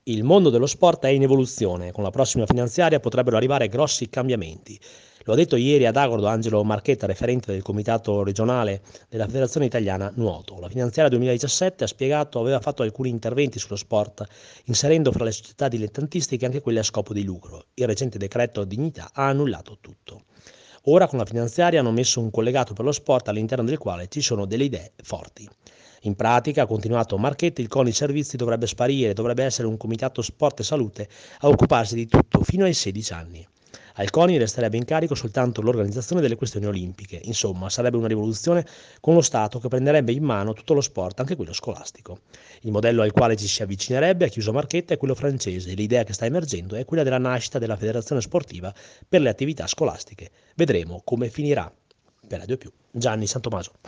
Il mondo dello sport è in evoluzione, con la prossima finanziaria potrebbero arrivare grossi cambiamenti. Lo ha detto ieri ad Agordo Angelo Marchetta, referente del comitato regionale della Federazione Italiana Nuoto. La finanziaria 2017, ha spiegato, aveva fatto alcuni interventi sullo sport, inserendo fra le società dilettantistiche anche quelle a scopo di lucro. Il recente decreto Dignità ha annullato tutto. Ora con la finanziaria hanno messo un collegato per lo sport all'interno del quale ci sono delle idee forti. In pratica, ha continuato Marchetti, il CONI Servizi dovrebbe sparire, dovrebbe essere un comitato sport e salute a occuparsi di tutto fino ai 16 anni. Al CONI resterebbe in carico soltanto l'organizzazione delle questioni olimpiche. Insomma, sarebbe una rivoluzione con lo Stato che prenderebbe in mano tutto lo sport, anche quello scolastico. Il modello al quale ci si avvicinerebbe, ha chiuso Marchetta, è quello francese. L'idea che sta emergendo è quella della nascita della federazione sportiva per le attività scolastiche. Vedremo come finirà. Per Radio Più, Gianni Santomaso.